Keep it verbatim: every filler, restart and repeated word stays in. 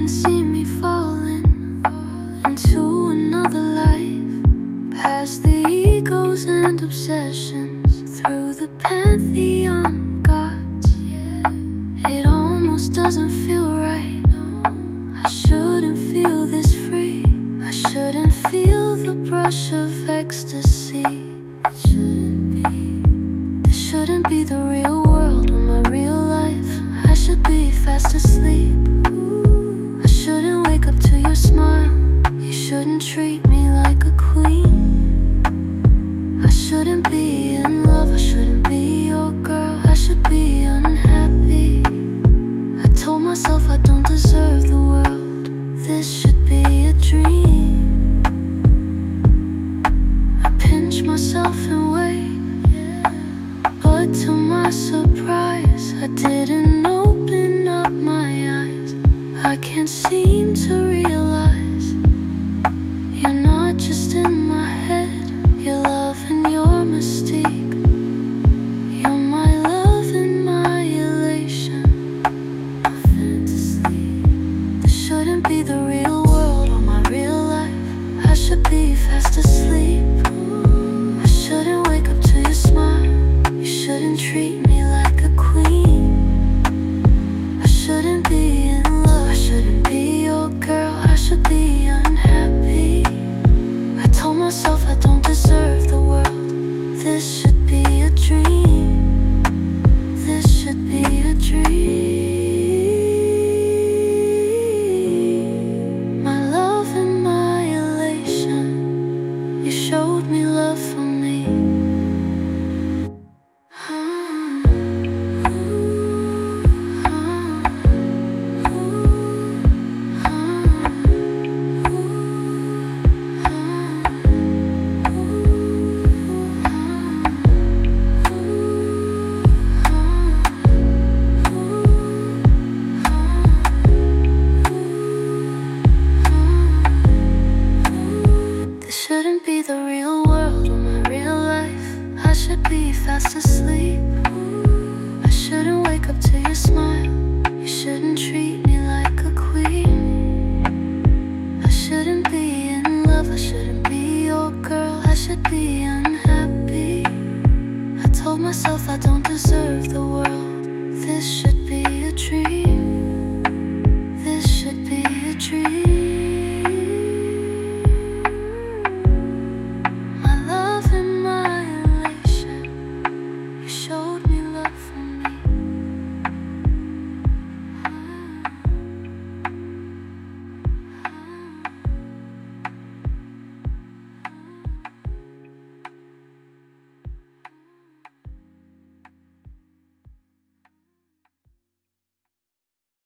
can see me falling into another life, past the egos and obsessions, through the pantheon gods. It almost doesn't feel right. I shouldn't feel this free. I shouldn't feel the brush of ecstasy. It shouldn't be. This shouldn't be the real world or my real life. I should be fast asleep. I shouldn't wake up to your smile. You shouldn't treat me like a queen. I shouldn't be in love. I shouldn't be your girl. I should be unhappy. I told myself I don't deserve the world. This should be a dream. I pinch myself and wait, but to my surprise, I didn't open up my eyes. I can't seem to realize you're not just in my head. Your love and your mystique. You're my love and my elation, my fantasy. This shouldn't be the real world or my real life. I should be fast asleep. I shouldn't wake up to your smile. You shouldn't treat me like a queen. I shouldn't be in love. I shouldn't be your girl. I should be unhappy. I told myself I don't deserve the world. This should be a dream. This should be a dream. My love and my elation. You showed me love for me. This shouldn't be the real world or my real life. I should be fast asleep.